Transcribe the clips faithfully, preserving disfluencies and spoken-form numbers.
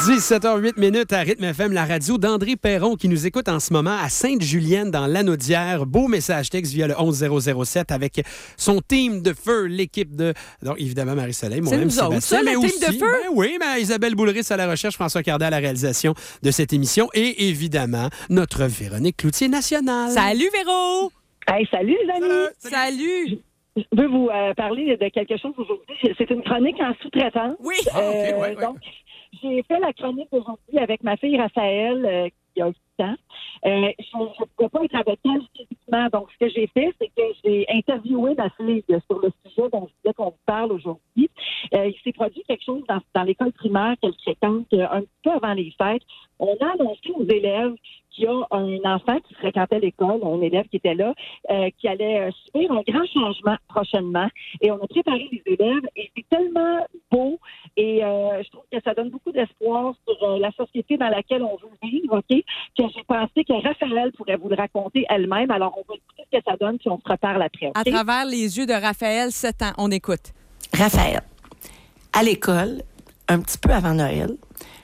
dix-sept heures huit minutes à Rythme F M, la radio d'André Perron qui nous écoute en ce moment à Sainte-Julienne dans l'Anaudière. Beau message texte via le onze zéro zéro sept avec son team de feu, l'équipe de... Donc, évidemment, Marie-Soleil, moi-même, C'est nous autres, Sébastien, ça, mais le aussi... team de feu? Ben oui, mais Isabelle Boulris à la recherche, François Cardet à la réalisation de cette émission et évidemment, notre Véronique Cloutier nationale. Salut, Véro! Hey, salut les amis! Salut. Salut! Je veux vous euh, parler de quelque chose aujourd'hui. C'est une chronique en sous-traitance. Oui! Ah, OK, ouais, ouais. Donc, j'ai fait la chronique aujourd'hui avec ma fille Raphaël, euh, qui a huit ans. Euh, je ne pouvais pas être avec elle physiquement. Donc, ce que j'ai fait, c'est que j'ai interviewé ma fille sur le sujet dont je voulais qu'on vous parle aujourd'hui. Euh, il s'est produit quelque chose dans, dans l'école primaire qu'elle fréquente euh, un petit peu avant les fêtes. On a annoncé aux élèves qu'il y a un enfant qui fréquentait l'école, un élève qui était là, euh, qui allait euh, subir un grand changement prochainement. Et on a préparé les élèves et c'est tellement beau et euh, je trouve que ça donne beaucoup d'espoir sur euh, la société dans laquelle on veut vivre, OK? Que j'ai pensé que Raphaël pourrait vous le raconter elle-même. Alors, on va écouter ce que ça donne puis on se reparle après, OK? À travers les yeux de Raphaël, sept ans, on écoute. Raphaël, à l'école, un petit peu avant Noël,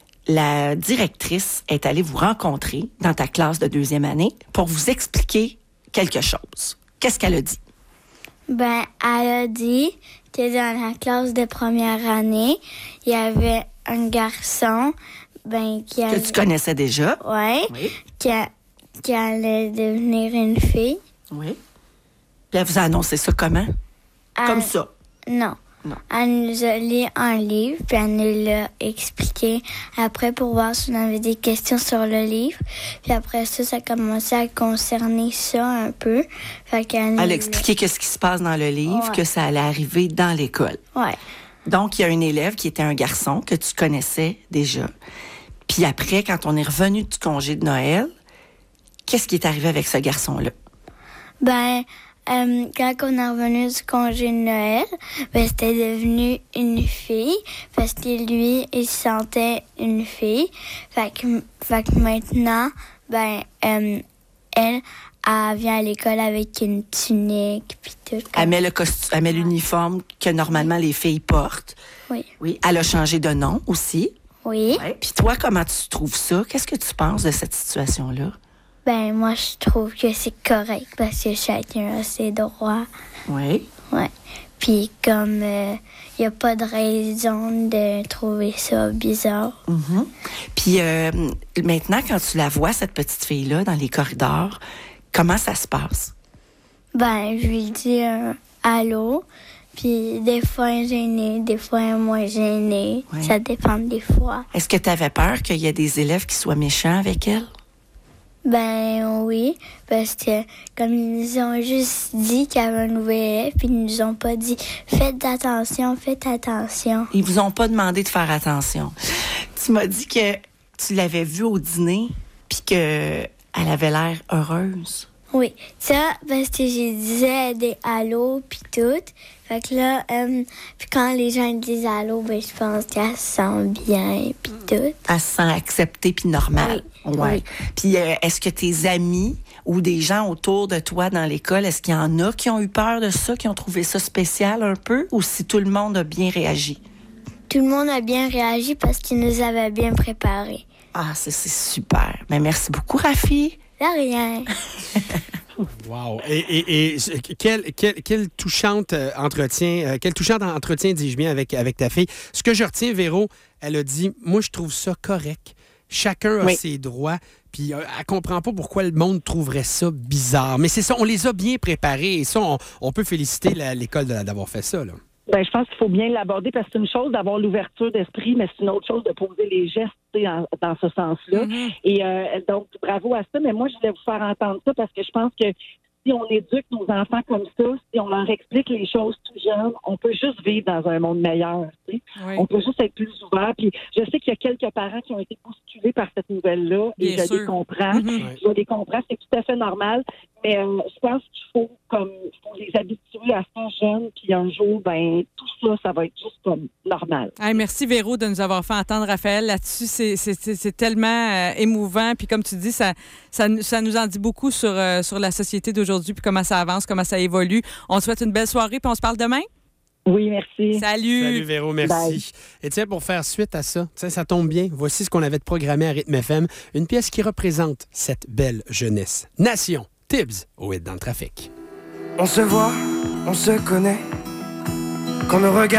la directrice est allée vous rencontrer dans ta classe de deuxième année pour vous expliquer quelque chose. Qu'est-ce qu'elle a dit? Ben, elle a dit que dans la classe de première année, il y avait un garçon, ben, qui Que avait... tu connaissais déjà. Ouais, Oui. qui, a- qui allait devenir une fille. Oui. Puis elle vous a annoncé ça comment? Comme Elle- ça. Non. Non. Elle nous a lu un livre, puis elle nous l'a expliqué après pour voir si on avait des questions sur le livre. Puis après ça, ça a commencé à concerner ça un peu. Fait qu'elle nous Elle a l'a- expliqué qu'est-ce qui se passe dans le livre, Ouais. que ça allait arriver dans l'école. Ouais. Donc, il y a un élève qui était un garçon que tu connaissais déjà. Puis après, quand on est revenu du congé de Noël, qu'est-ce qui est arrivé avec ce garçon-là? Ben, euh, quand on est revenu du congé de Noël, ben, c'était devenu une fille parce que lui, il se sentait une fille. Fait que, fait que maintenant, ben, euh, elle, elle vient à l'école avec une tunique puis tout. Elle met le costu- elle met l'uniforme que normalement les filles portent. Oui. Oui. Elle a changé de nom aussi. Oui. Ouais. Puis toi, comment tu trouves ça? Qu'est-ce que tu penses de cette situation-là? Ben, moi, je trouve que c'est correct parce que chacun a ses droits. Oui. Ouais. Puis comme il n'y a pas de raison de trouver ça bizarre. Mhm. Puis euh, maintenant, quand tu la vois, cette petite fille-là, dans les corridors, comment ça se passe? Ben, je lui dis un allô. Puis des fois elle est gênée, des fois elle est moins gênée. Ouais. Ça dépend des fois. Est-ce que tu avais peur qu'il y ait des élèves qui soient méchants avec elle? Ben oui, parce que comme ils nous ont juste dit qu'il y avait un nouvel élève, puis ils nous ont pas dit faites attention, faites attention. Ils vous ont pas demandé de faire attention. Tu m'as dit que tu l'avais vue au dîner, puis qu'elle avait l'air heureuse. Oui, ça, parce que je disais des allô, puis tout. Fait que là, euh, puis quand les gens disent allô, ben je pense qu'elle se sent bien, puis tout. Elle se sent acceptée puis normale. Oui. Ouais. Oui. Puis euh, est-ce que tes amis ou des gens autour de toi dans l'école, est-ce qu'il y en a qui ont eu peur de ça, qui ont trouvé ça spécial un peu, ou si tout le monde a bien réagi? Tout le monde a bien réagi parce qu'ils nous avaient bien préparés. Ah, ça, c'est super. Mais merci beaucoup, Rafi. De rien. Wow. Et, et, et quel, quel, quel touchante euh, entretien, euh, quel touchant entretien, dis-je bien, avec, avec ta fille. Ce que je retiens, Véro, elle a dit, moi, je trouve ça correct. Chacun a Oui. ses droits. Puis euh, elle comprend pas pourquoi le monde trouverait ça bizarre. Mais c'est ça, on les a bien préparés. Et ça, on, on peut féliciter la- l'école de- d'avoir fait ça, là. Ben, je pense qu'il faut bien l'aborder parce que c'est une chose d'avoir l'ouverture d'esprit, mais c'est une autre chose de poser les gestes tu sais, en- dans ce sens-là. Mhm. Et euh, donc, bravo à ça. Mais moi, je voulais vous faire entendre ça parce que je pense que si on éduque nos enfants comme ça, si on leur explique les choses tout jeunes, on peut juste vivre dans un monde meilleur. Tu sais. Oui. On peut juste être plus ouvert. Puis je sais qu'il y a quelques parents qui ont été bousculés par cette nouvelle-là et Bien je sûr. les comprends. Mhm. Je les comprends, c'est tout à fait normal. Mais euh, je pense qu'il faut comme faut les habituer à ça jeunes, puis un jour, ben tout ça, ça va être juste comme normal. Hey, merci, Véro, de nous avoir fait entendre Raphaël là-dessus. C'est, c'est, c'est, c'est tellement euh, émouvant. Puis comme tu dis, ça, ça, ça nous en dit beaucoup sur, euh, sur la société d'aujourd'hui, puis comment ça avance, comment ça évolue. On te souhaite une belle soirée, puis on se parle demain. Oui, merci. Salut. Salut Véro, merci. Bye. Et tiens, pour faire suite à ça, tiens, ça tombe bien. Voici ce qu'on avait programmé à Rythme F M, une pièce qui représente cette belle jeunesse. Nation, Tibbs, au hit dans le trafic. On se voit, on se connaît, quand nos regards